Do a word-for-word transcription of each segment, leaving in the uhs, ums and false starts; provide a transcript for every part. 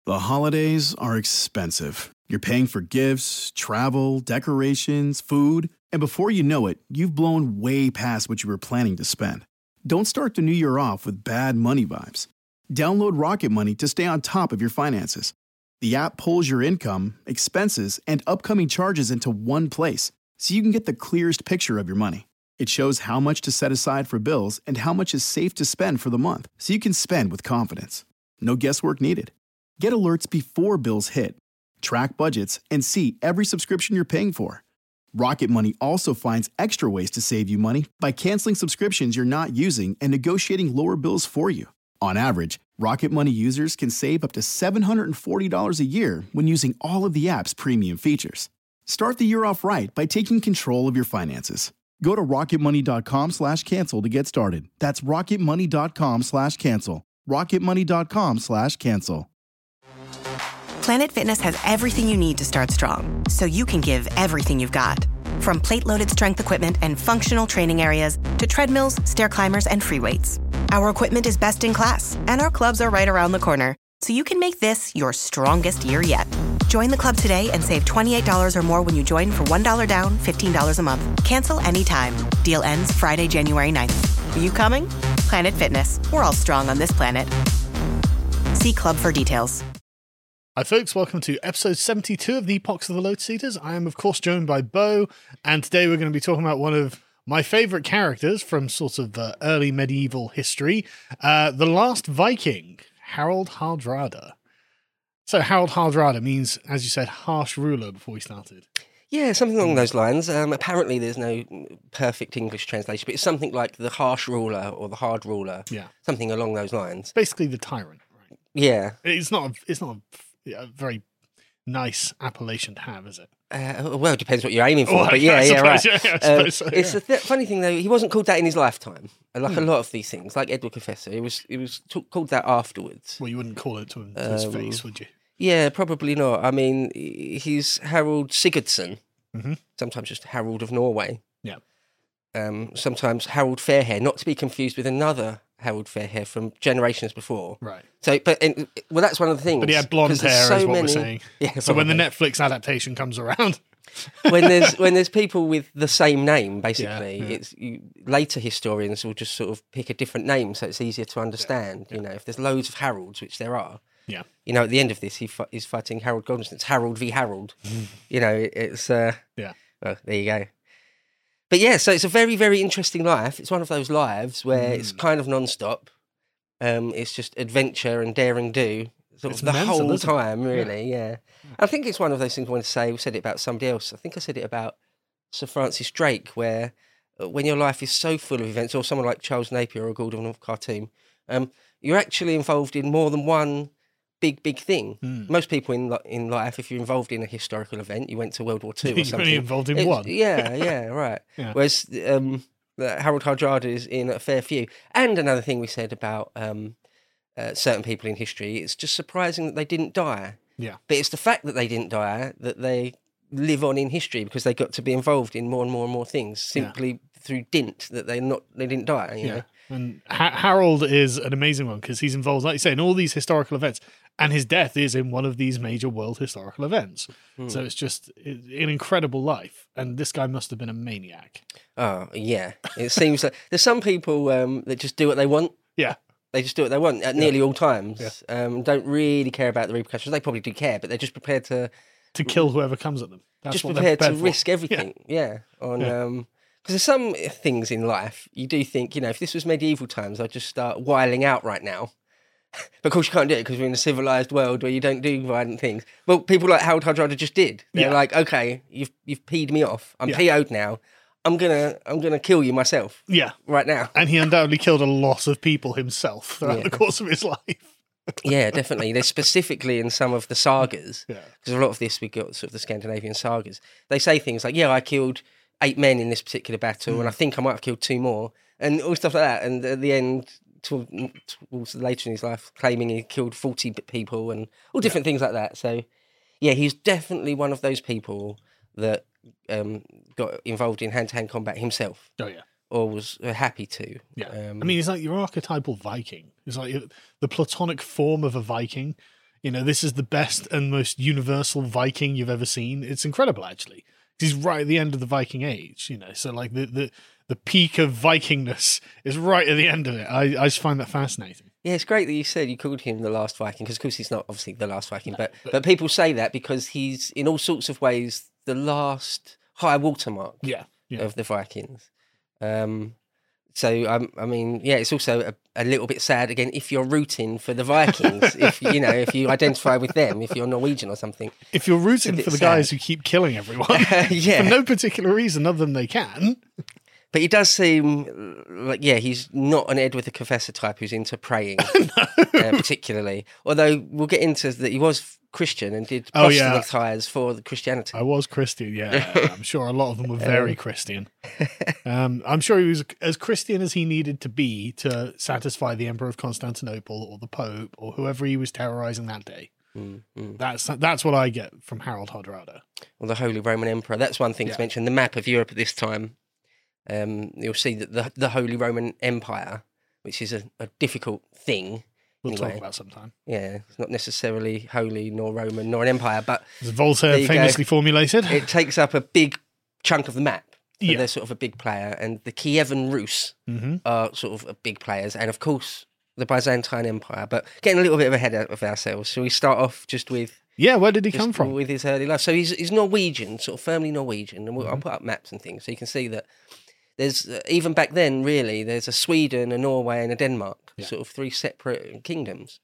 The holidays are expensive. You're paying for gifts, travel, decorations, food, and before you know it, you've blown way past what you were planning to spend. Don't start the new year off with bad money vibes. Download Rocket Money to stay on top of your finances. The app pulls your income, expenses, and upcoming charges into one place, so you can get the clearest picture of your money. It shows how much to set aside for bills and how much is safe to spend for the month, so you can spend with confidence. No guesswork needed. Get alerts before bills hit, track budgets, and see every subscription you're paying for. Rocket Money also finds extra ways to save you money by canceling subscriptions you're not using and negotiating lower bills for you. On average, Rocket Money users can save up to seven hundred forty dollars a year when using all of the app's premium features. Start the year off right by taking control of your finances. Go to rocketmoney.com slash cancel to get started. That's rocketmoney.com slash cancel. rocketmoney.com slash cancel. Planet Fitness has everything you need to start strong, so you can give everything you've got. From plate-loaded strength equipment and functional training areas to treadmills, stair climbers, and free weights. Our equipment is best in class, and our clubs are right around the corner, so you can make this your strongest year yet. Join the club today and save twenty-eight dollars or more when you join for one dollar down, fifteen dollars a month. Cancel anytime. Deal ends Friday, January ninth. Are you coming? Planet Fitness. We're all strong on this planet. See club for details. Hi folks, welcome to episode seventy-two of the Epochs of the Lotus Eaters. I am of course joined by Bo, and today we're going to be talking about one of my favourite characters from sort of uh, early medieval history, uh, the last Viking, Harold Hardrada. So Harold Hardrada means, as you said, harsh ruler before we started. Yeah, something along those lines. Um, apparently there's no perfect English translation, but it's something like the harsh ruler or the hard ruler. Yeah. Something along those lines. Basically the tyrant, right? Yeah. It's not a, it's not a, a very nice appellation to have, is it? Uh, well, it depends what you're aiming for, Oh, but yeah, I yeah, right. suppose, yeah, I Uh, suppose so, yeah. It's a th- funny thing though. He wasn't called that in his lifetime. Like Hmm. a lot of these things, like Edward Confessor, it was it was t- called that afterwards. Well, you wouldn't call it to, him, to his Um, face, would you? Yeah, probably not. I mean, he's Harold Sigurdsson, Mm-hmm. sometimes just Harold of Norway. Yeah. Um, sometimes Harold Fairhair, not to be confused with another Harold Fairhair from generations before. Right. So, but and, well, that's one of the things. But he had blonde 'cause there's hair, so is what many, we're saying. Yeah, So when the probably. Netflix adaptation comes around, when there's when there's people with the same name, basically, Yeah, yeah. it's you, later historians will just sort of pick a different name, so it's easier to understand. Yeah, You know, if there's loads of Harolds, which there are. yeah. You know, at the end of this, he fi- he's fighting Harold Goldsmith. It's Harold v Harold. You know, it, it's uh, Yeah. Well, there you go. But yeah, so it's a very, very interesting life. It's one of those lives where Mm. it's kind of non-stop. Um, it's just adventure and daring do sort It's of the mental, whole isn't it? time, really. Yeah. I think it's one of those things I want to say. We said it about somebody else. I think I said it about Sir Francis Drake, where uh, when your life is so full of events, or someone like Charles Napier or Gordon of Khartoum, um, you're actually involved in more than one big, big thing. Mm. Most people in li- in life, if you're involved in a historical event, you went to World War Two or You're something. only involved in It's- one. Yeah, yeah, right. Yeah. Whereas um, uh, Harold Hardrada is in a fair few. And another thing we said about um, uh, certain people in history, it's just surprising that they didn't die. Yeah. But it's the fact that they didn't die that they live on in history because they got to be involved in more and more and more things simply through dint that they not they didn't die. You Yeah. know? And ha- Harold is an amazing one because he's involved, like you say, in all these historical events, and his death is in one of these major world historical events. Hmm. So it's just it, an incredible life. And this guy must have been a maniac. Oh yeah, it seems like there's some people um, that just do what they want. Yeah. They just do what they want at nearly all times. Um, don't really care about the repercussions. They probably do care, but they're just prepared to To kill whoever comes at them. That's just what they're prepared to prepared for. risk everything. Yeah, on Yeah. um, because there's some things in life you do think, you know, if this was medieval times, I'd just start wiling out right now. But of course you can't do it because we're in a civilized world where you don't do violent things. Well, people like Harold Hardrada just did. They're Yeah. like, okay, you've you've peed me off. I'm Yeah. P O'd now. I'm gonna I'm gonna kill you myself Yeah. right now. And he undoubtedly killed a lot of people himself throughout Yeah. the course of his life. Yeah, definitely. There's specifically in some of the sagas, Yeah. because a lot of this we got sort of the Scandinavian sagas. They say things like, "Yeah, I killed eight men in this particular battle, Mm. and I think I might have killed two more," and all stuff like that. And at the end, to, towards later in his life, claiming he killed forty people and all different things like that. So, yeah, he's definitely one of those people that um, got involved in hand-to-hand combat himself, Oh, yeah. or was happy to. Yeah. Um, I mean, he's like your archetypal Viking. He's like the platonic form of a Viking You know, this is the best and most universal Viking you've ever seen. It's incredible, actually. He's right at the end of the Viking age, you know, so like the, the, the peak of Vikingness is right at the end of it. I, I just find that fascinating. Yeah, it's great that you said you called him the last Viking, because of course he's not obviously the last Viking, no, but, but but people say that because he's in all sorts of ways the last high watermark yeah, yeah. of the Vikings. Um, so um, I mean, yeah, it's also a, a little bit sad again if you're rooting for the Vikings, if you know, if you identify with them, if you're Norwegian or something. If you're rooting for the sad. guys who keep killing everyone, yeah. for no particular reason other than they can. But he does seem like, yeah, he's not an Edward the Confessor type who's into praying, no. uh, particularly. Although we'll get into that he was Christian and did oh, yeah. proselytize for the Christianity. I was Christian, yeah. I'm sure a lot of them were very um, Christian. Um, I'm sure he was as Christian as he needed to be to satisfy the Emperor of Constantinople or the Pope or whoever he was terrorizing that day. Mm, mm. That's that's what I get from Harald Hardrada. Well, the Holy Roman Emperor. That's one thing yeah. to mention. The map of Europe at this time. Um, you'll see that the the Holy Roman Empire, which is a, a difficult thing. We'll anyway. talk about sometime. Yeah, it's not necessarily holy nor Roman nor an empire, but as Voltaire famously go. formulated, it takes up a big chunk of the map. So yeah. they're sort of a big player, and the Kievan Rus mm-hmm. are sort of a big players, and of course the Byzantine Empire. But getting a little bit of ahead of ourselves, shall we start off just with? Yeah, where did he come from? With his early life. So he's he's Norwegian, sort of firmly Norwegian, and we'll, mm-hmm. I'll put up maps and things so you can see that. There's uh, even back then, really, there's a Sweden, a Norway, and a Denmark, yeah. sort of three separate kingdoms.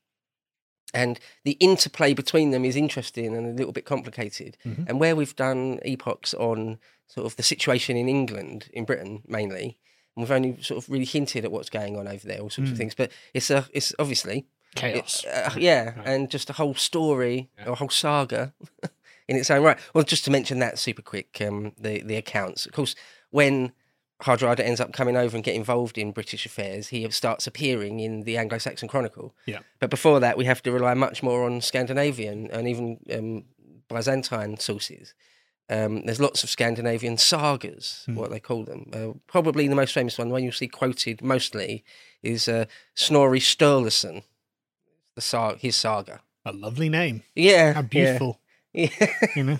And the interplay between them is interesting and a little bit complicated. Mm-hmm. And where we've done epochs on sort of the situation in England, in Britain mainly, and we've only sort of really hinted at what's going on over there, all sorts mm. of things. But it's a, it's obviously chaos. It, uh, yeah, right. And just a whole story, yeah. a whole saga in its own right. Well, just to mention that super quick, um, the the accounts. Of course, when Hardrada ends up coming over and get involved in British affairs, he starts appearing in the Anglo-Saxon Chronicle. Yeah. But before that, we have to rely much more on Scandinavian and even um, Byzantine sources. Um, there's lots of Scandinavian sagas, mm. what they call them. Uh, probably the most famous one, the one you'll see quoted mostly, is uh, Snorri Sturluson, the sa- his saga. A lovely name. Yeah. How beautiful. Yeah. You know?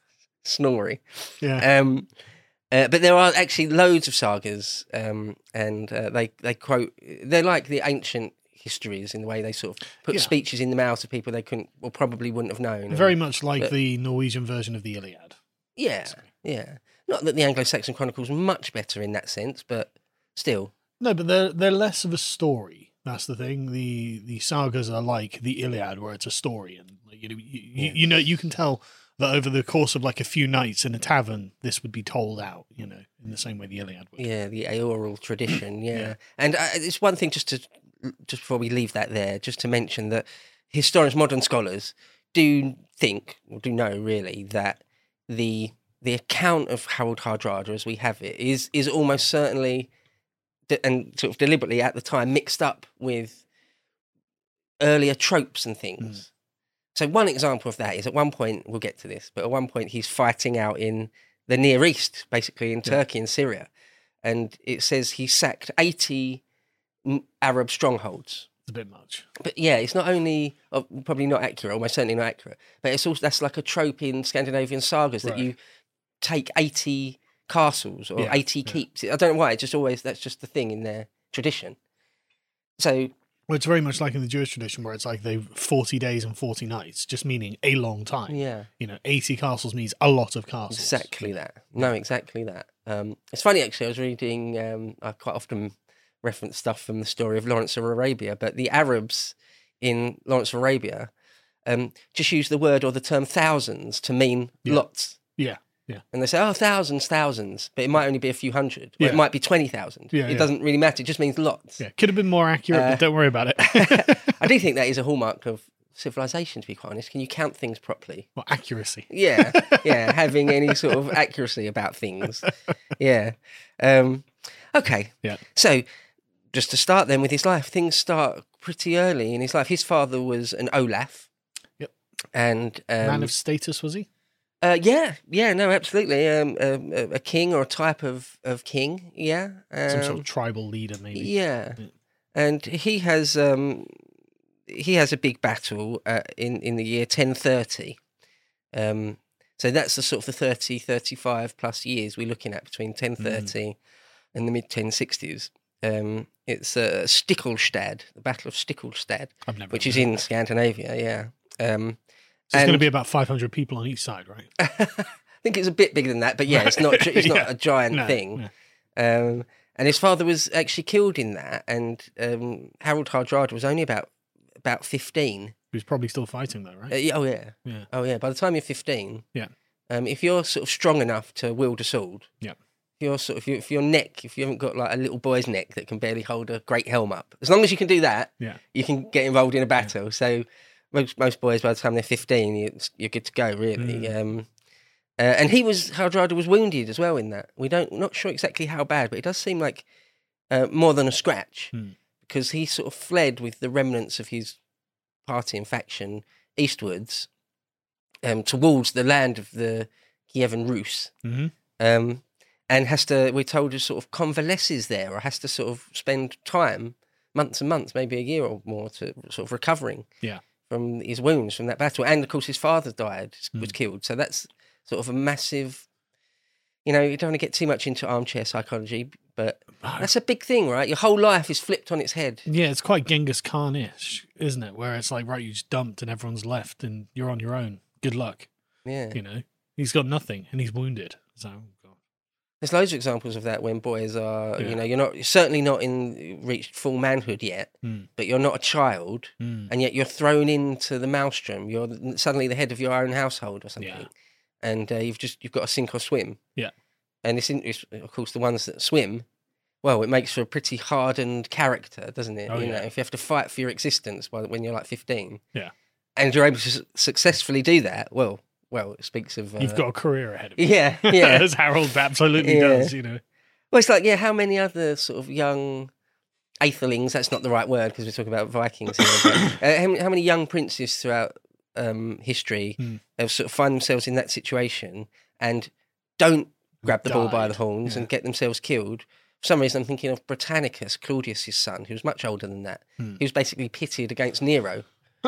Snorri. Yeah. Um, Uh, but there are actually loads of sagas, um, and uh, they they quote. They're like the ancient histories in the way they sort of put yeah. speeches in the mouths of people they couldn't or probably wouldn't have known. Very and, much like but, the Norwegian version of the Iliad. Yeah, so. yeah. Not that the Anglo-Saxon Chronicle's much better in that sense, but still. No, but they're they're less of a story. That's the thing. The the sagas are like the Iliad, where it's a story, and you know, you, yeah. you, you know, you can tell that over the course of like a few nights in a tavern, this would be told out, you know, in the same way the Iliad would. Yeah, the oral tradition, yeah. yeah. And uh, it's one thing just to, just before we leave that there, just to mention that historians, modern scholars, do think, or do know really, that the the account of Harald Hardrada as we have it is is almost certainly, de- and sort of deliberately at the time, mixed up with earlier tropes and things. Mm. So one example of that is at one point, we'll get to this, but at one point he's fighting out in the Near East, basically in Turkey yeah. and Syria. And it says he sacked eighty Arab strongholds. It's a bit much. But yeah, it's not only, uh, probably not accurate, almost certainly not accurate, but it's also, that's like a trope in Scandinavian sagas right. that you take eighty castles or yeah. eighty yeah. keeps. I don't know why, it's just always, that's just the thing in their tradition. So... Well, it's very much like in the Jewish tradition where it's like they forty days and forty nights, just meaning a long time. Yeah. You know, eighty castles means a lot of castles. Exactly that. No, exactly that. Um, it's funny, actually, I was reading, um, I quite often reference stuff from the story of Lawrence of Arabia, but the Arabs in Lawrence of Arabia um, just use the word or the term thousands to mean yeah. lots. Yeah. Yeah. And they say, oh, thousands, thousands, but it might only be a few hundred. Or yeah. it might be twenty thousand. Yeah, it yeah. doesn't really matter. It just means lots. Yeah. Could have been more accurate, uh, but don't worry about it. I do think that is a hallmark of civilization, to be quite honest. Can you count things properly? Well, accuracy. Yeah. Yeah. Having any sort of accuracy about things. Yeah. Um, okay. Yeah. So just to start then with his life, things start pretty early in his life. His father was an Olaf. Yep. And um, man of status, was he? Uh, yeah, yeah, no, absolutely. Um, a, a king or a type of, of king, yeah. Um, Some sort of tribal leader, maybe. Yeah. yeah. And he has um, he has a big battle uh, in in the year ten thirty. Um, so that's the sort of the thirty, thirty-five plus years we're looking at between ten thirty mm. and the mid ten sixties. Um, it's uh, Stiklestad, the Battle of Stiklestad, which is in Scandinavia. Yeah. Um, so it's going to be about five hundred people on each side, right? I think it's a bit bigger than that, but yeah, it's not. It's not yeah. a giant no, thing. No. Um, and his father was actually killed in that, and um, Harald Hardrada was only about about fifteen. He was probably still fighting though, right? Uh, oh yeah, yeah. Oh yeah. By the time you're fifteen, yeah. Um, if you're sort of strong enough to wield a sword, yeah. If you're sort of, if your neck, if you haven't got like a little boy's neck that can barely hold a great helm up, as long as you can do that, yeah. you can get involved in a battle. Yeah. So most most boys, by the time they're fifteen, you, you're good to go, really. Mm. Um, uh, and he was Hardrada was wounded as well in that. We don't not sure exactly how bad, but it does seem like uh, more than a scratch mm. because he sort of fled with the remnants of his party and faction eastwards um, towards the land of the Kievan Rus. Mm-hmm. Um, and has to, we're told, to sort of convalesces there, or has to sort of spend time, months and months, maybe a year or more, to sort of recovering yeah. from his wounds from that battle. And of course, his father died, was mm. killed. So that's sort of a massive, you know, you don't want to get too much into armchair psychology, but that's a big thing, right? Your whole life is flipped on its head. Yeah, it's quite Genghis Khan-ish, isn't it? Where it's like, right, you just dumped and everyone's left and you're on your own. Good luck. Yeah. You know, he's got nothing and he's wounded. So, God. There's loads of examples of that when boys are, yeah. you know, you're not, you're certainly not in reached full manhood yet, mm. but you're not a child, mm. and yet you're thrown into the maelstrom. You're suddenly the head of your own household or something, yeah. and uh, you've just you've got to sink or swim. Yeah, and it's, in, it's of course the ones that swim. Well, it makes for a pretty hardened character, doesn't it? Oh, you yeah. know, if you have to fight for your existence while, when you're like fifteen, yeah, and you're able to su- successfully do that, well, well, it speaks of uh, you've got a career ahead of you. Yeah, yeah, as Harold absolutely yeah. does. You know. Well, it's like, yeah, how many other sort of young aethelings, that's not the right word because we're talking about Vikings here, but uh, how, how many young princes throughout um, history mm. have sort of find themselves in that situation and don't grab the Died. bull by the horns yeah. and get themselves killed? For some reason, I'm thinking of Britannicus, Claudius's son, who was much older than that. Mm. He was basically pitted against Nero.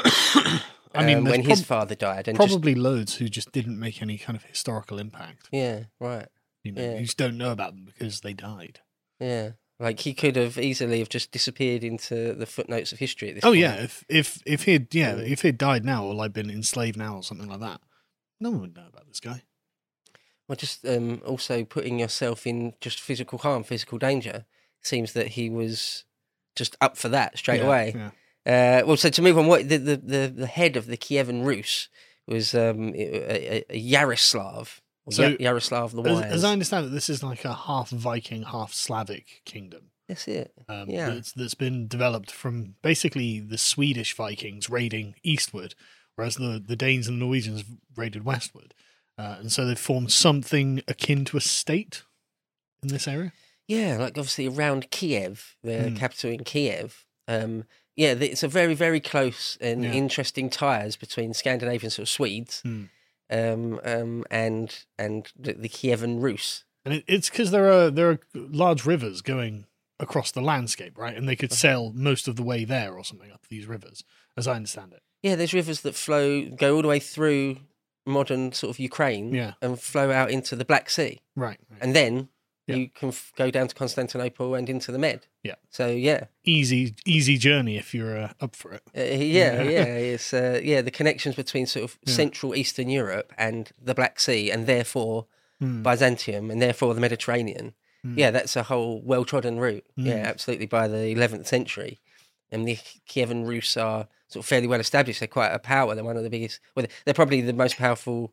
I mean, um, when prob- his father died. And probably just, loads who just didn't make any kind of historical impact. Yeah, right. You know, yeah. you just don't know about them because they died. Yeah. Like he could have easily have just disappeared into the footnotes of history at this oh, point. yeah. If if if he'd yeah, if he'd died now or like been enslaved now or something like that, no one would know about this guy. Well, just um, also putting yourself in just physical harm, physical danger. Seems that he was just up for that straight yeah, away. Yeah. Uh, well, so to move on, what the the, the, the head of the Kievan Rus was um, a, a, a Yaroslav, or So, Ya- Yaroslav the As, Wise. as I understand it, this is like a half Viking, half Slavic kingdom. That's it. Um, yeah, that's, that's been developed from basically the Swedish Vikings raiding eastward, whereas the, the Danes and the Norwegians raided westward. Uh, and so they've formed something akin to a state in this area. yeah, like obviously around Kiev, the Mm. capital in Kiev. Um, yeah, th- it's a very very close and Yeah. interesting ties between Scandinavian sort of Swedes Mm. um, um, and and the, the Kievan Rus. And it, it's because there are there are large rivers going across the landscape, right? And they could sail most of the way there or something up these rivers, as I understand it. Yeah, there's rivers that flow go all the way through modern sort of Ukraine Yeah. and flow out into the Black Sea. Right. right. And then Yeah. you can f- go down to Constantinople and into the Med. Yeah. So, yeah. Easy, easy journey if you're uh, up for it. Uh, yeah, yeah. It's, uh, yeah, the connections between sort of Yeah. Central Eastern Europe and the Black Sea and therefore Mm. Byzantium and therefore the Mediterranean. Mm. Yeah, that's a whole well-trodden route. Yeah, Mm. absolutely, by the eleventh century. And the Kievan Rus are sort of fairly well established. They're quite a power. They're one of the biggest, well, they're probably the most powerful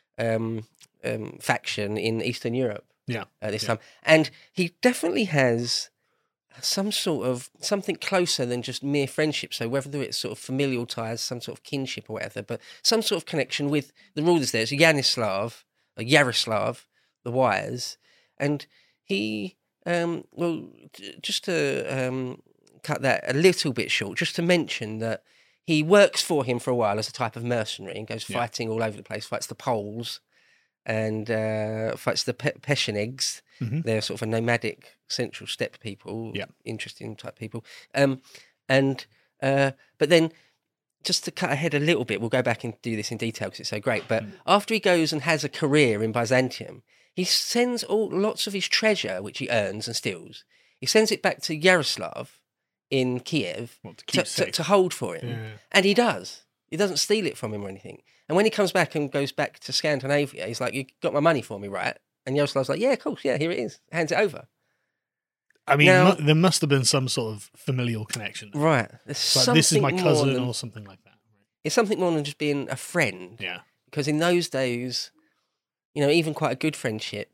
um, um, faction in Eastern Europe Yeah. at this Yeah. time. And he definitely has some sort of, something closer than just mere friendship. So whether it's sort of familial ties, some sort of kinship or whatever, but some sort of connection with the rulers there. So Yanislav, or Yaroslav, the Wise. And he, um, well, j- just to um, cut that a little bit short, just to mention that he works for him for a while as a type of mercenary and goes Yeah. fighting all over the place, fights the Poles and uh, fights the Pe- Pechenegs. Mhm. They're sort of a nomadic central steppe people, Yeah. interesting type people. Um, and uh, but then just to cut ahead a little bit, we'll go back and do this in detail because it's so great. But Mm. after he goes and has a career in Byzantium, he sends all lots of his treasure, which he earns and steals. He sends it back to Yaroslav in Kiev What, to to, keep to, safe? to hold for him. Yeah. And he does. He doesn't steal it from him or anything. And when he comes back and goes back to Scandinavia, he's like, "You got my money for me, right?" And Yaroslav's like, "Yeah, of course, yeah, here it is." Hands it over. I mean, Now- mu- there must have been some sort of familial connection. Right. There's Like, something this is my more cousin than- or something like that. It's something more than just being a friend. Yeah. Because in those days, you know, even quite a good friendship,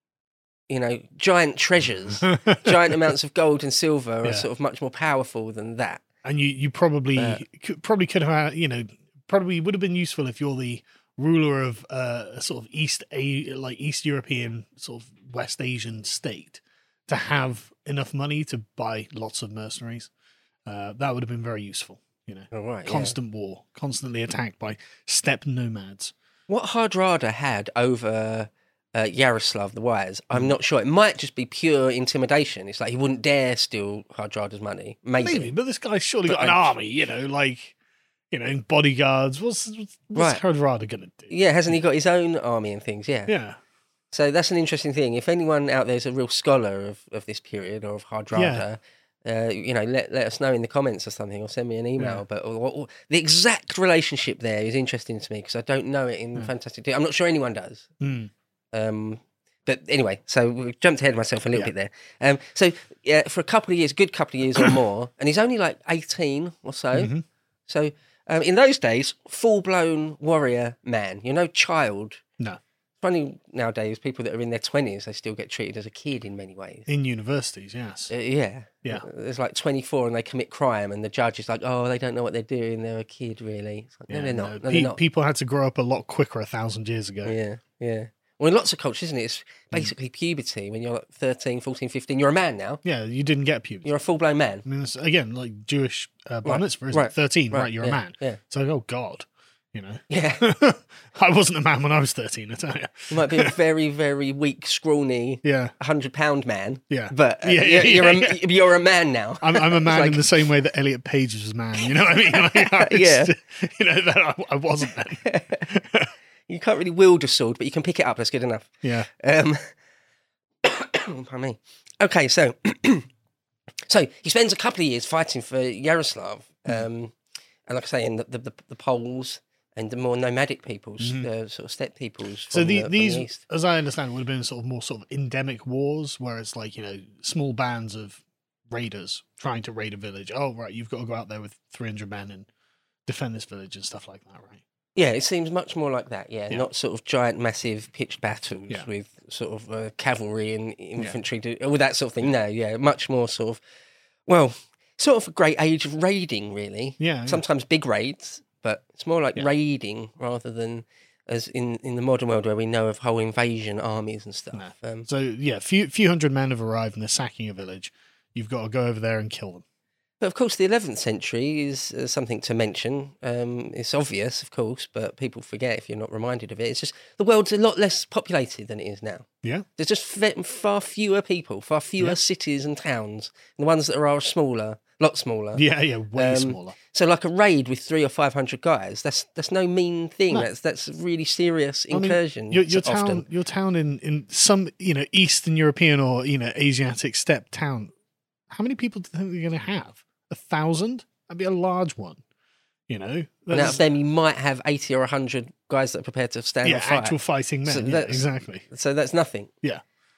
you know, giant treasures, giant amounts of gold and silver Yeah. are sort of much more powerful than that. And you, you probably Uh, could, probably could have, you know, probably would have been useful if you're the ruler of uh, a sort of East a like East European sort of West Asian state to have enough money to buy lots of mercenaries. Uh, that would have been very useful. You know, All right. yeah. constant war, constantly attacked by steppe nomads. What Hardrada had over uh, Yaroslav the Wise, Hmm. I'm not sure. It might just be pure intimidation. It's like he wouldn't dare steal Hardrada's money. Maybe. Maybe, but this guy's surely But got an I- army. You know, like you know, bodyguards. What's what's Right. Hardrada gonna do? Yeah, hasn't he got his own army and things? Yeah. Yeah. So that's an interesting thing. If anyone out there is a real scholar of, of this period or of Hardrada, uh, you know, let let us know in the comments or something, or send me an email. Yeah. But or, or, the exact relationship there is interesting to me because I don't know it in Yeah. Fantastic. I'm not sure anyone does. Mm. Um, but anyway, so we jumped ahead of myself a little Yeah. bit there. Um, so yeah, for a couple of years, good couple of years or more, and he's only like eighteen or so. Mhm. So um, in those days, full blown warrior man. You're no child. No, Funny nowadays, people that are in their twenties, they still get treated as a kid in many ways. in universities, yes. Uh, yeah. Yeah. There's like twenty-four and they commit crime, and the judge is like, "Oh, they don't know what they're doing. They're a kid, really." It's like, no, Yeah, they're no, not. No, pe- they're not. People had to grow up a lot quicker a thousand years ago. Yeah, yeah. Well, in lots of cultures, isn't it? Mm. It's basically puberty. When you're like thirteen, fourteen, fifteen, you're a man now. Yeah, you didn't get puberty. You're a full blown man. I mean, it's, again, like Jewish uh, bar Right, mitzvah, isn't right, it? thirteen, right, you're yeah, a man. Yeah. It's like, oh, God, you know. Yeah. I wasn't a man when I was thirteen, I tell you. You might be a very, very weak, scrawny, Yeah, hundred pound man. yeah. But uh, Yeah, you're, yeah, you're, yeah, a, you're a man now. I'm, I'm a man like- in the same way that Elliot Page was a man. You know what I mean? Like, I was- Yeah. You know, that I, I wasn't then. You can't really wield a sword, but you can pick it up. That's good enough. Yeah. Um, pardon me. Okay, so so he spends a couple of years fighting for Yaroslav, um, and like I say, in the, the, the, the Poles and the more nomadic peoples, the sort of steppe peoples. So from the, the, from these, the east. as I understand, would have been sort of more sort of endemic wars, where it's like, you know, small bands of raiders trying to raid a village. Oh, right, you've got to go out there with three hundred men and defend this village and stuff like that, right? Yeah, it seems much more like that. Yeah, Yeah. not sort of giant, massive pitched battles Yeah. with sort of uh, cavalry and infantry, do, all that sort of thing. No, yeah, much more sort of, well, sort of a great age of raiding, really. Yeah. yeah. Sometimes big raids, but it's more like Yeah. raiding rather than as in, in the modern world where we know of whole invasion armies and stuff. Um, So, yeah, few, few hundred men have arrived and they're sacking a village. You've got to go over there and kill them. but of course, the eleventh century is uh, something to mention. Um, it's obvious, of course, but people forget if you're not reminded of it. It's just the world's a lot less populated than it is now. Yeah. There's just fe- far fewer people, far fewer Yeah. cities and towns. And the ones that are, are smaller, a lot smaller. Yeah, yeah, way Um, smaller. So, like a raid with three or five hundred guys, that's that's no mean thing. No. That's that's a really serious I mean, incursion. your, your often. town, your town in, in some, you know, Eastern European or, you know, Asiatic steppe town, how many people do you think they're going to have? A thousand? That'd be a large one, you know? And out That's- of them, you might have eighty or a hundred guys that are prepared to stand yeah, and fight. actual fighting men. So yeah, that's- exactly. So that's nothing. Yeah.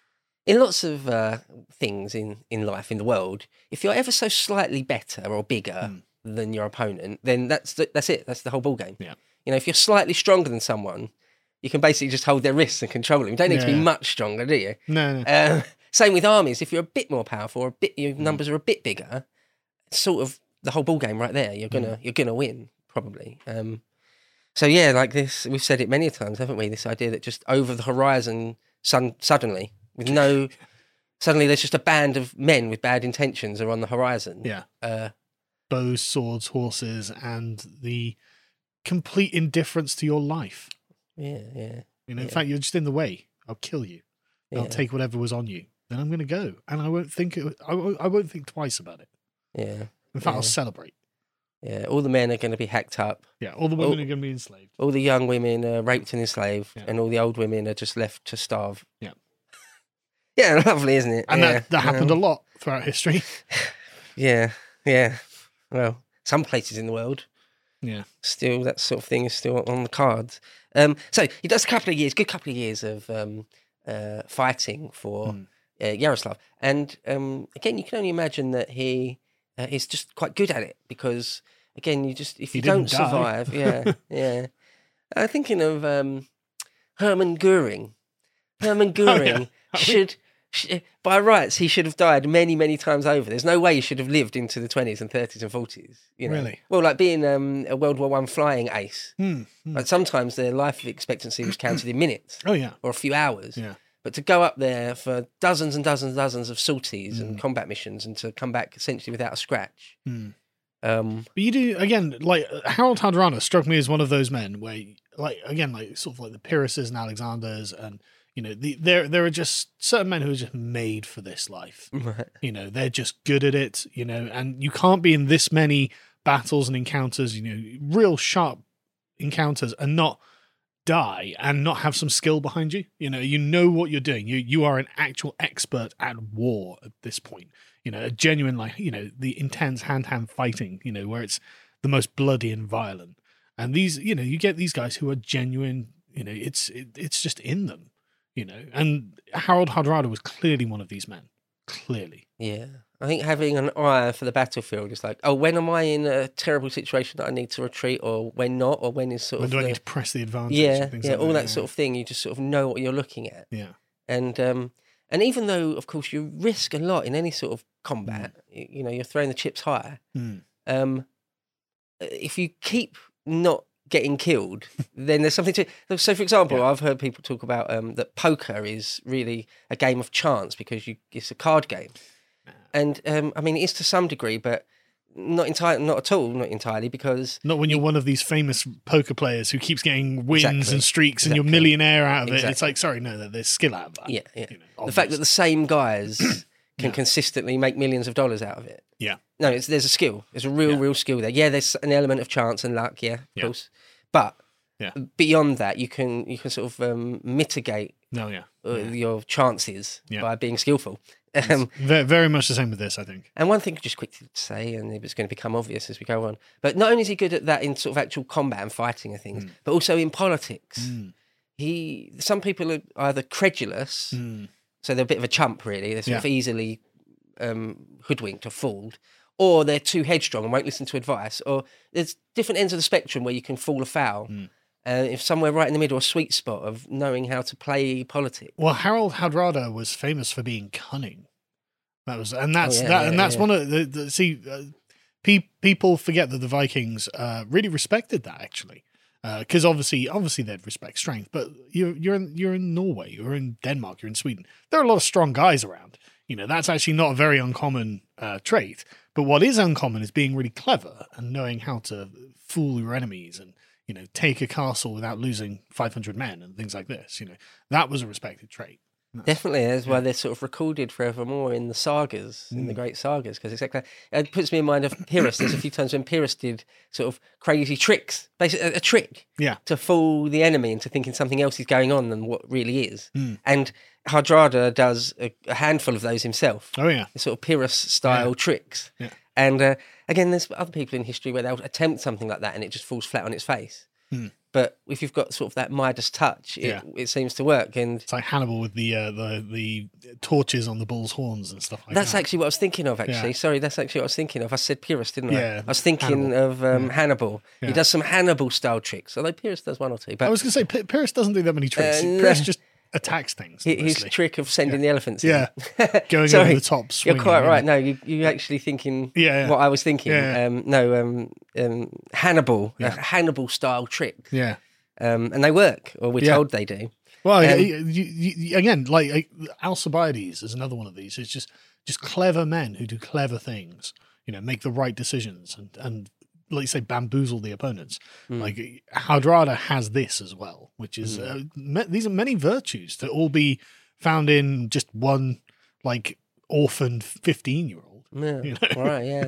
In lots of uh, things in, in life, in the world, if you're ever so slightly better or bigger Mm. than your opponent, then that's the, that's it. That's the whole ball game. Yeah. You know, if you're slightly stronger than someone, you can basically just hold their wrists and control them. You don't need to be Yeah. much stronger, do you? No, no. Um, same with armies. If you're a bit more powerful, or a bit Mm. your numbers are a bit bigger, it's sort of the whole ball game right there. You're gonna Mm. you're gonna win probably. Um, so yeah, like this, we've said it many times, haven't we? This idea that just over the horizon, sun, suddenly with no, suddenly there's just a band of men with bad intentions are on the horizon. yeah. Uh, Bows, swords, horses, and the complete indifference to your life. yeah, yeah, You know, in Yeah. fact, you're just in the way. I'll kill you. yeah. I'll take whatever was on you. Then I'm going to go, and I won't think. It, I, won't, I won't think twice about it. yeah. In fact, I'll Yeah. celebrate. Yeah, all the men are going to be hacked up. Yeah, all the women all, are going to be enslaved. All the young women are raped and enslaved, Yeah. and all the old women are just left to starve. Yeah. Yeah, lovely, isn't it? And yeah. that, that happened um, a lot throughout history. Yeah, yeah. Well, some places in the world, Yeah. still that sort of thing is still on the cards. Um, so he does a couple of years, good couple of years of um, uh, fighting for Mm. uh, Yaroslav, and um, again, you can only imagine that he uh, is just quite good at it because, again, you just if He you don't didn't die. survive, yeah, yeah. I'm thinking of um, Hermann Goering. Hermann Goering Oh, yeah. should. sh- By rights, he should have died many, many times over. There's no way he should have lived into the twenties and thirties and forties. You know? Really? Well, like being um, a World War One flying ace. Hmm. Hmm. Like sometimes their life expectancy was counted in minutes Oh, yeah. or a few hours. Yeah. But to go up there for dozens and dozens and dozens of sorties Mm. and combat missions and to come back essentially without a scratch. Mm. Um, But you do, again, like, Harold Hardrada struck me as one of those men where, like, again, like, sort of like the Pyrrhuses and Alexanders and, you know, the, there there are just certain men who are just made for this life. You know, they're just good at it, you know, and you can't be in this many battles and encounters, you know, real sharp encounters and not die and not have some skill behind you. You know, you know what you're doing. You you are an actual expert at war at this point. You know, a genuine, like, you know, the intense hand-to-hand fighting, you know, where it's the most bloody and violent. And these, you know, you get these guys who are genuine, you know, it's it, it's just in them, you know. And Harold Hardrada was clearly one of these men. Clearly. yeah. I think having an eye for the battlefield is like, oh, when am I in a terrible situation that I need to retreat or when not, or when is sort When of do I the- need to press the advantage? yeah, and things yeah, like all that yeah. sort of thing. You just sort of know what you're looking at. Yeah. And um, and even though, of course, you risk a lot in any sort of combat, y- you know, you're throwing the chips higher. Mm. Um, if you keep not getting killed, then there's something to. So, for example, Yeah. I've heard people talk about um, that poker is really a game of chance because you it's a card game, and um, I mean it is to some degree, but not entirely, not at all, not entirely because Not when you're one of these famous poker players who keeps getting wins Exactly. and streaks and you're Exactly. millionaire out of it. It's Exactly. like, sorry, no, there's skill out of that. yeah, yeah. You know, the fact that the same guys can Yeah. consistently make millions of dollars out of it. Yeah. No, it's, there's a skill. There's a real, Yeah. real skill there. Yeah, there's an element of chance and luck. Yeah, of Yeah. course. But Yeah. beyond that, you can you can sort of um, mitigate No, yeah. uh, your chances Yeah. by being skillful. Um, Very, very much the same with this, I think. and one thing, just quickly to say, and it's going to become obvious as we go on, but not only is he good at that in sort of actual combat and fighting and things, but also in politics. Mm. He, some people are either credulous, Mm. so they're a bit of a chump, really. They're sort Yeah. of easily um, hoodwinked or fooled, or they're too headstrong and won't listen to advice. Or there's different ends of the spectrum where you can fall afoul. Mm. Uh, if somewhere right in the middle, a sweet spot of knowing how to play politics. Well, Harold Hardrada was famous for being cunning. That was, and that's Oh, yeah, that, yeah, and that's yeah. one of the, the see. Uh, pe- people forget that the Vikings uh, really respected that actually, because obviously, obviously they'd respect strength. But you're you're in you're in Norway, you're in Denmark, you're in Sweden. There are a lot of strong guys around. You know, that's actually not a very uncommon uh, trait. But what is uncommon is being really clever and knowing how to fool your enemies and, you know, take a castle without losing five hundred men and things like this. You know, that was a respected trait. Definitely, that's why they're sort of recorded forevermore in the sagas, in the great sagas, because exactly it puts me in mind of Pyrrhus. There's a few times when Pyrrhus did sort of crazy tricks, basically a, a trick Yeah. to fool the enemy into thinking something else is going on than what really is. Mm. And Hardrada does a, a handful of those himself, Oh, yeah. the sort of Pyrrhus style Yeah. tricks. Yeah. And uh, again, there's other people in history where they'll attempt something like that and it just falls flat on its face. Mm. But if you've got sort of that Midas touch, it, Yeah. it seems to work. And It's like Hannibal with the uh, the the torches on the bull's horns and stuff like that's that. actually what I was thinking of, actually. Yeah. Sorry, that's actually what I was thinking of. I said Pyrrhus, didn't I? Yeah, I was thinking Hannibal. of um, Hannibal. Yeah. He does some Hannibal-style tricks, although Pyrrhus does one or two. But I was going to say, P- Pyrrhus doesn't do that many tricks. Uh, no. Pyrrhus just attacks things. hi- his mostly. trick of sending the elephants in. Yeah. Going Sorry, over the top, You're swinging. quite yeah. right. No, you, you're actually thinking Yeah, yeah. what I was thinking. Yeah, yeah. Um, no, um, um, Hannibal, Yeah. a Hannibal-style trick. Yeah. Um, and they work, or we're Yeah. told they do. Well, Um, you, you, you, again, like uh, Alcibiades is another one of these. It's just just clever men who do clever things. You know, make the right decisions and and like you say, bamboozle the opponents. Mm. Like Hardrada has this as well, which is uh, me, these are many virtues that all be found in just one like orphaned fifteen year old. Yeah. You know? Right, yeah.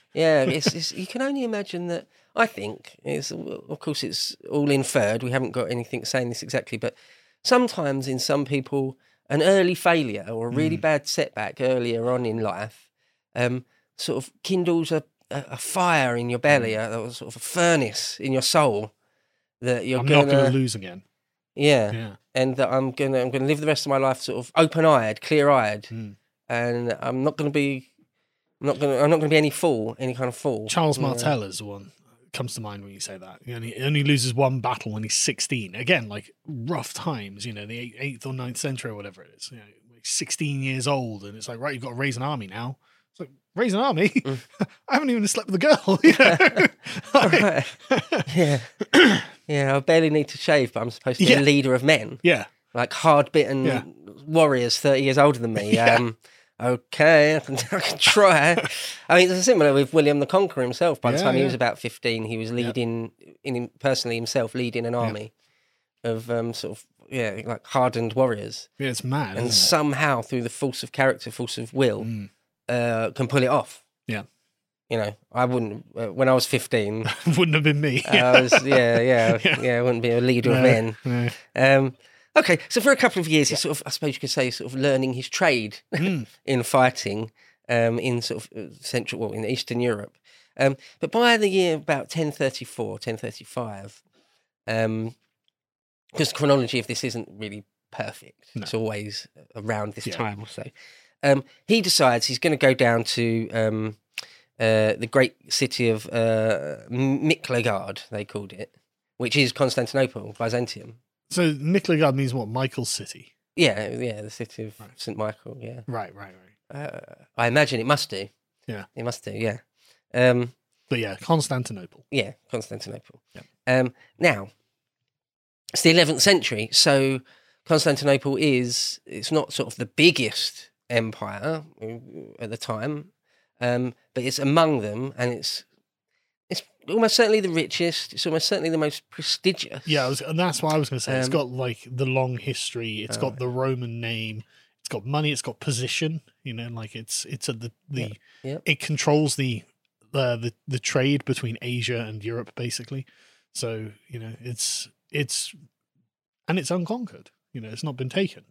Yeah, it's, it's you can only imagine that. I think it's of course it's all inferred. We haven't got anything saying this exactly, but sometimes in some people, an early failure or a really Mm. bad setback earlier on in life, um, sort of kindles a, a, a fire in your belly, Mm. a, a sort of a furnace in your soul that you're I'm gonna, not going to lose again. yeah, Yeah. and that I'm gonna I'm gonna live the rest of my life sort of open eyed, clear eyed, Mm. and I'm not gonna be. I'm not gonna. I'm not gonna be any fool, any kind of fool. Charles Yeah. Martel is the one that comes to mind when you say that. He only, he only loses one battle when he's sixteen. Again, like rough times, you know, the eighth, eighth or ninth century or whatever it is. You know, like sixteen years old, and it's like, right, you've got to raise an army now. It's like, raise an army? Mm. I haven't even slept with a girl. You know? Right. Yeah, yeah. I barely need to shave, but I'm supposed to be Yeah. a leader of men, Yeah. like hard-bitten Yeah. warriors, thirty years older than me. Yeah. Um, okay, I can, I can try. I mean, it's similar with William the Conqueror himself. By the Yeah, time he yeah. was about fifteen, he was leading, in him, personally himself, leading an army of um, sort of yeah, like hardened warriors, Yeah, it's mad. and isn't somehow through the force of character, force of will, it? Mm. uh, can pull it off. Yeah. You know, I wouldn't. Uh, when I was fifteen, Wouldn't have been me. I was yeah, yeah, Yeah. yeah. I wouldn't be a leader of No, men. no. Um, okay, so for a couple of years, he's sort of, I suppose you could say, sort of learning his trade Mm. in fighting um, in sort of uh, Central, well, in Eastern Europe. Um, but by the year about ten thirty-four, ten thirty-five, um, because the chronology of this isn't really perfect, No. it's always around this Yeah. time or so. Um, he decides he's going to go down to um, uh, the great city of uh, Miklagard, they called it, which is Constantinople, Byzantium. So Miklagard means what? Michael's city. Yeah, yeah, the city of Right. Saint Michael. Yeah, Right, right, right. uh, I imagine it must do. Yeah. It must do. Yeah, um, But yeah, Constantinople. yeah, Constantinople. Yep. Um, now it's the eleventh century, so Constantinople is it's not sort of the biggest empire uh, at the time, um, but it's among them, and it's it's almost certainly the richest. It's almost certainly the most prestigious. Yeah, I was, and that's what I was going to say. It's Um, got like the long history. It's got the Roman name. It's got money. It's got position. You know, like it's it's at the the Yeah, yeah. it controls the uh, the the trade between Asia and Europe, basically. So you know, it's it's and it's unconquered. You know, it's not been taken.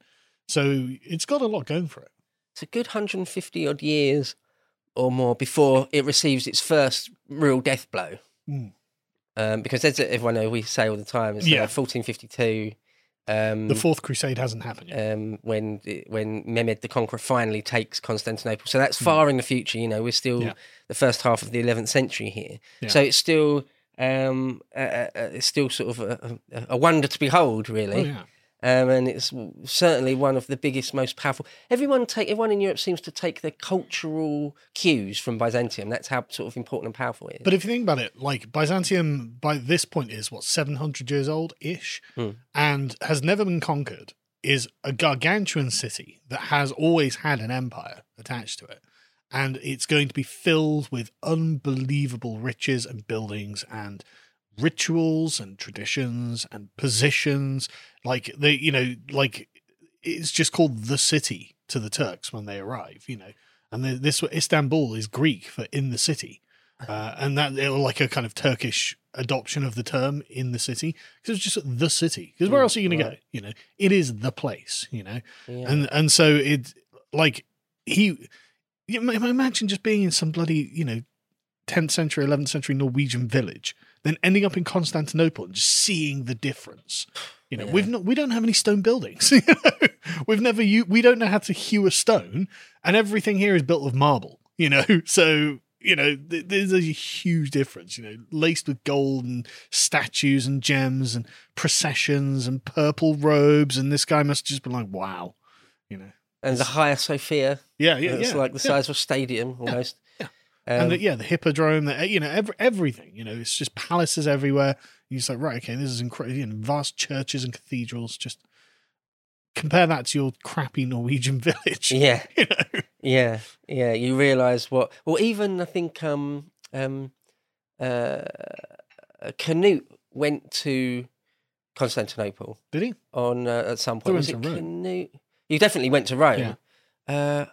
So it's got a lot going for it. It's a good one hundred fifty odd years or more before it receives its first real death blow. Mm. Um, because as everyone knows, we say all the time, it's Yeah. uh, fourteen fifty-two. Um, The Fourth Crusade hasn't happened yet. um, when when Mehmed the Conqueror finally takes Constantinople. So that's far in the future. You know, we're still Hmm. Yeah. the first half of the eleventh century here. Yeah. So it's still um, uh, uh, it's still sort of a, a, a wonder to behold, really. Oh yeah. Um, and it's certainly one of the biggest, most powerful. Everyone take everyone in Europe seems to take their cultural cues from Byzantium. That's how sort of important and powerful it is. But if you think about it, like Byzantium by this point is what seven hundred years old ish, Hmm. and has never been conquered. Is a gargantuan city that has always had an empire attached to it, and it's going to be filled with unbelievable riches and buildings and rituals and traditions and positions. Like they, you know, like it's just called the city to the Turks when they arrive. You know, and the, this Istanbul is Greek for in the city. Uh, and that it was like a kind of Turkish adoption of the term in the city because it's just the city. Because where Mm, else are you going to go? right. You know, it is the place. You know, Yeah. and and so it like he. You ma- imagine just being in some bloody you know, tenth century, eleventh century Norwegian village, then ending up in Constantinople and just seeing the difference. You know, Yeah. we've not we don't have any stone buildings. You know? We've never u- we don't know how to hew a stone, and everything here is built of marble. You know, so. You know, th- there's a huge difference, you know, laced with gold and statues and gems and processions and purple robes. And this guy must just be like, wow, you know. and the Hagia Sophia, Yeah, yeah, it's yeah. like the yeah. size of a stadium almost. yeah. Um, And the, yeah, the hippodrome, the, you know, every, everything, you know, it's just palaces everywhere. You're just like, right, okay, this is incredible. You know, vast churches and cathedrals. Just compare that to your crappy Norwegian village. yeah. You know? Yeah, yeah. You realise what? Well, even I think um, um, uh, Canute went to Constantinople Did he? on uh, at some Thought point. he Was went it to Rome. Canute? You definitely went to Rome. Yeah. Uh,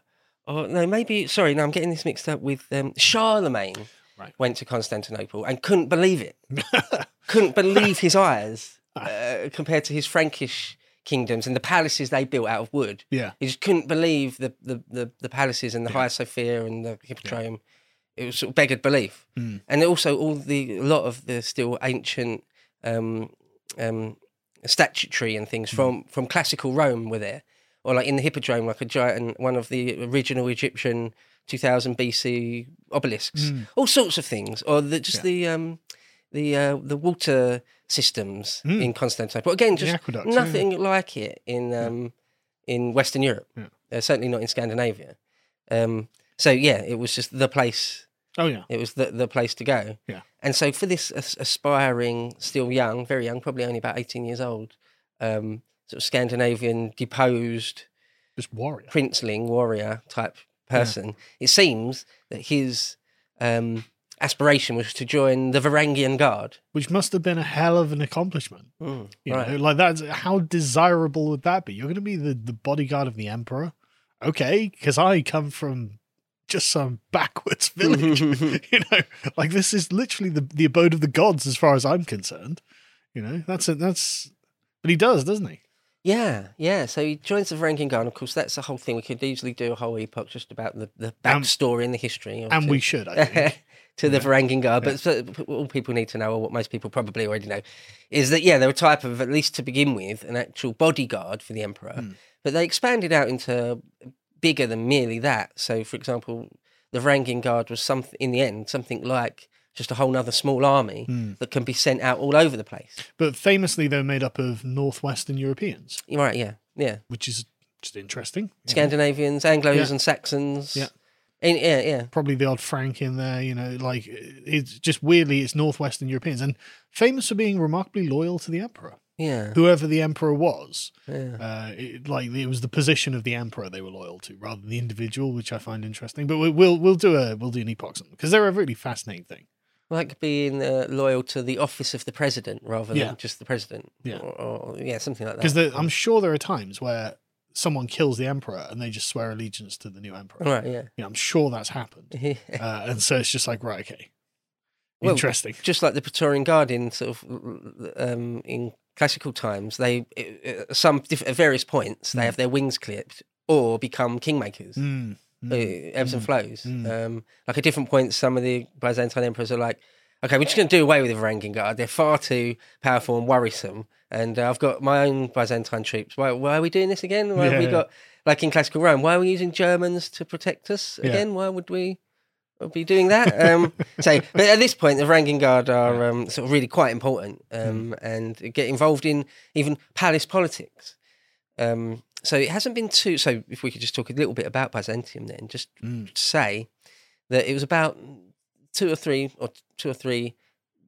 or no, maybe sorry, no, I'm getting this mixed up with um, Charlemagne. Right. Went to Constantinople and couldn't believe it. couldn't believe his eyes uh, compared to his Frankish kingdoms and the palaces they built out of wood. Yeah. He just couldn't believe the the, the, the palaces and the yeah. Hagia Sophia and the Hippodrome. Yeah. It was sort of beggared belief. Mm. And also all the a lot of the still ancient um, um, statuary and things mm. from, from classical Rome were there. Or like in the Hippodrome, like a giant, one of the original Egyptian two thousand B C obelisks, mm. all sorts of things, or the, just yeah. the um, the uh, the water systems mm. in Constantinople. Again, just nothing yeah. like it in um, yeah. in Western Europe. Yeah. Uh, certainly not in Scandinavia. Um, so yeah, it was just the place. Oh yeah, it was the the place to go. Yeah, and so for this as- aspiring, still young, very young, probably only about eighteen years old, um, sort of Scandinavian deposed, just warrior, princeling warrior type person, yeah. it seems that his um, aspiration was to join the Varangian Guard, which must have been a hell of an accomplishment. Mm, you right. know, like that's how desirable would that be? You're going to be the, the bodyguard of the emperor, okay? Because I come from just some backwards village. you know, like this is literally the the abode of the gods, as far as I'm concerned. You know, that's a, that's, but he does, doesn't he? Yeah, yeah. So he joins the Varangian Guard. Of course, that's the whole thing. We could easily do a whole epoch just about the, the backstory um, and the history. And to, we should, I think. to the yeah. Varangian Guard. Yeah. But so, all people need to know, or what most people probably already know, is that, yeah, they're a type of, at least to begin with, an actual bodyguard for the emperor. Mm. But they expanded out into bigger than merely that. So, for example, the Varangian Guard was, something in the end, something like just a whole nother small army mm. that can be sent out all over the place. But famously, they're made up of Northwestern Europeans. You're right, yeah. Yeah, which is just interesting. Scandinavians, know? Anglos, yeah. and Saxons. Yeah, in, yeah, yeah. Probably the odd Frank in there. You know, like it's just weirdly it's Northwestern Europeans and famous for being remarkably loyal to the emperor. Yeah, whoever the emperor was. Yeah, uh, it, like it was the position of the emperor they were loyal to rather than the individual, which I find interesting. But we, we'll we'll do a we'll do an epoch on them because they're a really fascinating thing. Like being uh, loyal to the office of the president rather than yeah. just the president. Yeah, or, or yeah, something like that. Because I'm sure there are times where someone kills the emperor and they just swear allegiance to the new emperor. Right, yeah. Yeah, I'm sure that's happened. uh, and so it's just like, right, okay. Well, interesting. Just like the Praetorian Guard in sort of um, in classical times, they uh, some diff- at various points they mm. have their wings clipped or become kingmakers. Mm. Mm. Uh, ebbs mm. and flows. Mm. Um, like at different points, some of the Byzantine emperors are like, okay, we're just going to do away with the Varangian Guard. They're far too powerful and worrisome. And uh, I've got my own Byzantine troops. Why, why are we doing this again? Why yeah, have we yeah. got, like in classical Rome, why are we using Germans to protect us again? Yeah. Why would we be doing that? Um, so, but at this point, the Varangian Guard are um, sort of really quite important um, mm. and get involved in even palace politics. Um, so it hasn't been too. So if we could just talk a little bit about Byzantium, then just mm. say that it was about two or three or two or three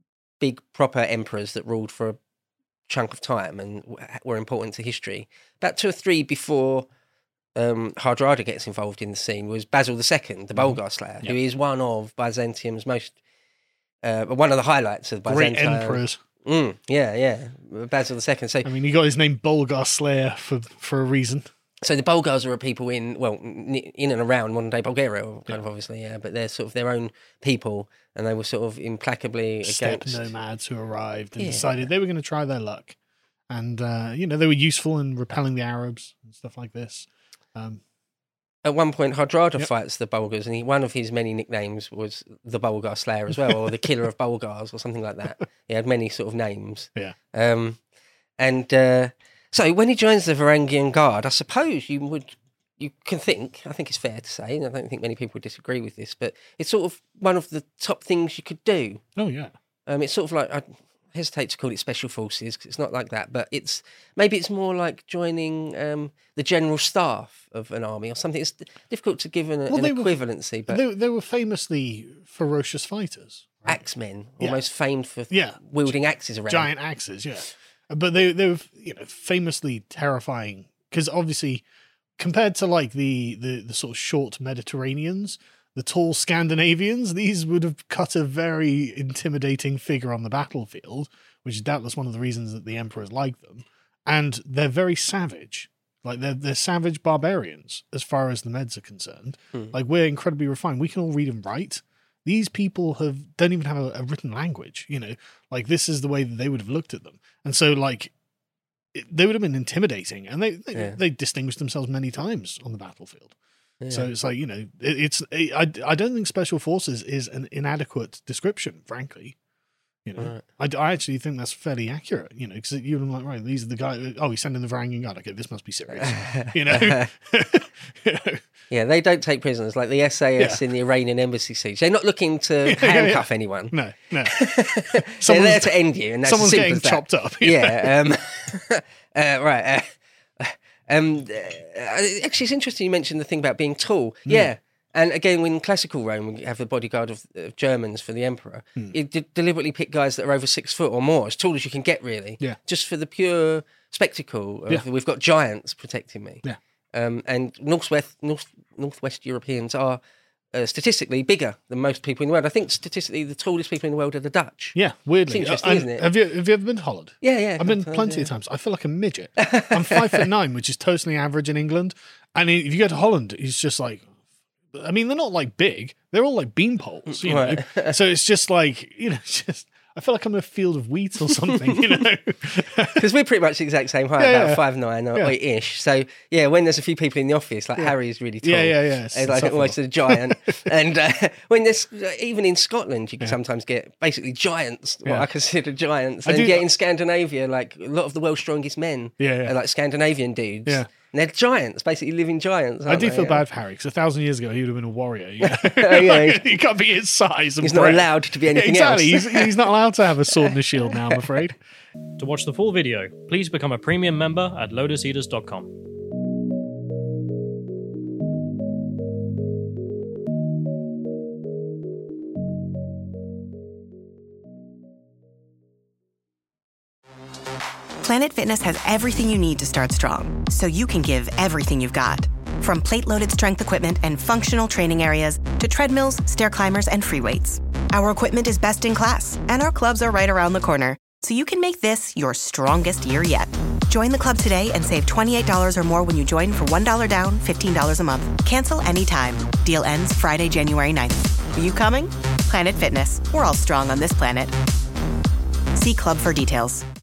big proper emperors that ruled for a chunk of time and were important to history. About two or three before um, Hardrada gets involved in the scene was Basil the Second, the Bulgar Slayer, yep. who is one of Byzantium's most uh, one of the highlights of Byzantium. Great emperors. Mm, yeah, yeah, Basil the Second. So I mean, he got his name Bulgar Slayer for for a reason. So the Bulgars are a people in, well, in and around modern-day Bulgaria, kind yeah. of obviously, yeah, but they're sort of their own people, and they were sort of implacably Steppe against... nomads who arrived and yeah. decided they were going to try their luck. And, uh, you know, they were useful in repelling the Arabs and stuff like this. Um, At one point, Hardrada yep. fights the Bulgars, and he, one of his many nicknames was the Bulgar Slayer as well, or the Killer of Bulgars, or something like that. He had many sort of names. Yeah. Um, and... Uh, So when he joins the Varangian Guard, I suppose you would, you can think, I think it's fair to say, and I don't think many people disagree with this, but it's sort of one of the top things you could do. Oh, yeah. Um, it's sort of like, I hesitate to call it special forces, because it's not like that, but it's, maybe it's more like joining um, the general staff of an army or something. It's difficult to give an, well, an they equivalency, were, but... They, they were famously ferocious fighters. Right? Axemen, Yeah. almost famed for Yeah. wielding axes around. Giant axes, yeah. But they they were, you know, famously terrifying because obviously compared to like the, the, the sort of short Mediterraneans, the tall Scandinavians, these would have cut a very intimidating figure on the battlefield, which is doubtless one of the reasons that the emperors like them. And they're very savage. Like they're they're savage barbarians as far as the Meds are concerned. Hmm. Like we're incredibly refined. We can all read and write. These people have don't even have a, a written language. You know, like this is the way that they would have looked at them, and so like it, they would have been intimidating, and they they, Yeah. they distinguished themselves many times on the battlefield. Yeah. So it's like, you know, it, it's it, I I don't think special forces is an inadequate description, frankly. You know, Right. I, I actually think that's fairly accurate. You know, because you're like, right, these are the guys. Oh, he's sending the Varangian Guard. Okay, this must be serious. You know, you know? Yeah, they don't take prisoners like the S A S Yeah. in the Iranian embassy siege. They're not looking to Yeah, yeah, handcuff yeah. anyone. No, no. They're Someone's- there to end you, and that's someone's as simple getting as that. chopped up. Yeah. Um, uh, right. Uh, um, uh, actually, it's interesting you mentioned the thing about being tall. Hmm. Yeah. And again, in classical Rome, we have the bodyguard of, of Germans for the emperor. Hmm. It did deliberately pick guys that are over six foot or more, as tall as you can get, really. Yeah. Just for the pure spectacle of Yeah. we've got giants protecting me. Yeah. Um, and northwest north northwest Europeans are uh, statistically bigger than most people in the world. I think statistically, the tallest people in the world are the Dutch. Yeah, weirdly. It's interesting, Uh, isn't it? Have you have you ever been to Holland? Yeah, yeah. I've been sometimes, plenty yeah. of times. I feel like a midget. I'm five foot nine, which is totally average in England. And if you go to Holland, it's just like, I mean, they're not like big. They're all like bean poles, you know. Right. So it's just like, you know, it's just I feel like I'm in a field of wheat or something, you know. Because we're pretty much the exact same height, Yeah, about yeah. five nine or Yeah. ish. So yeah, when there's a few people in the office, like Harry's really tall. Yeah, yeah, yeah. It's He's like insufferable. almost a giant. And uh, when there's even in Scotland, you can sometimes get basically giants, what Yeah. I consider giants. I And do- yet in Scandinavia, like a lot of the world's strongest men Yeah, yeah. are like Scandinavian dudes. Yeah. And they're giants, basically living giants. I aren't do they? feel Yeah. bad for Harry because a thousand years ago he would have been a warrior. You, know? Yeah. You can't be his size. And He's not breadth. allowed to be Yeah, anything exactly. else. He's, he's not allowed to have a sword and a shield now, I'm afraid. To watch the full video, please become a premium member at lotus eaters dot com. Planet Fitness has everything you need to start strong, so you can give everything you've got. From plate-loaded strength equipment and functional training areas to treadmills, stair climbers, and free weights. Our equipment is best in class, and our clubs are right around the corner, so you can make this your strongest year yet. Join the club today and save twenty-eight dollars or more when you join for one dollar down, fifteen dollars a month. Cancel anytime. Deal ends Friday, January ninth. Are you coming? Planet Fitness. We're all strong on this planet. See club for details.